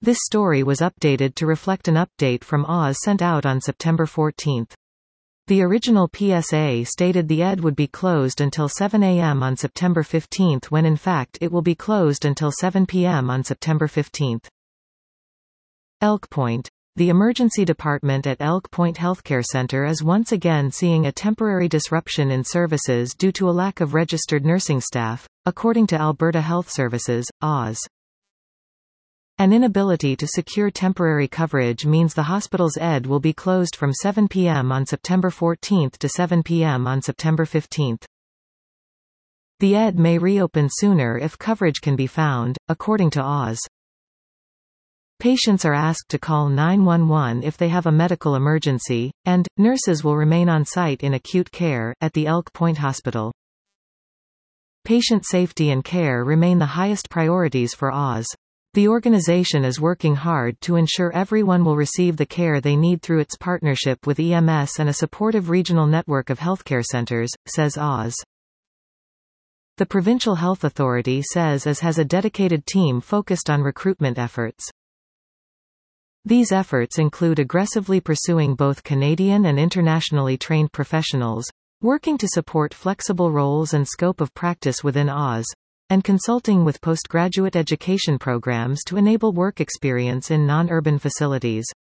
This story was updated to reflect an update from Oz sent out on September 14. The original PSA stated the ED would be closed until 7 a.m. on September 15 when in fact it will be closed until 7 p.m. on September 15. Elk Point. The emergency department at Elk Point Healthcare Center is once again seeing a temporary disruption in services due to a lack of registered nursing staff, according to Alberta Health Services, Oz. An inability to secure temporary coverage means the hospital's ED will be closed from 7 p.m. on September 14 to 7 p.m. on September 15. The ED may reopen sooner if coverage can be found, according to Oz. Patients are asked to call 911 if they have a medical emergency, and nurses will remain on site in acute care at the Elk Point Hospital. Patient safety and care remain the highest priorities for Oz. The organization is working hard to ensure everyone will receive the care they need through its partnership with EMS and a supportive regional network of healthcare centers, says Oz. The Provincial Health Authority says Oz has a dedicated team focused on recruitment efforts. These efforts include aggressively pursuing both Canadian and internationally trained professionals, working to support flexible roles and scope of practice within Oz, and consulting with postgraduate education programs to enable work experience in non-urban facilities.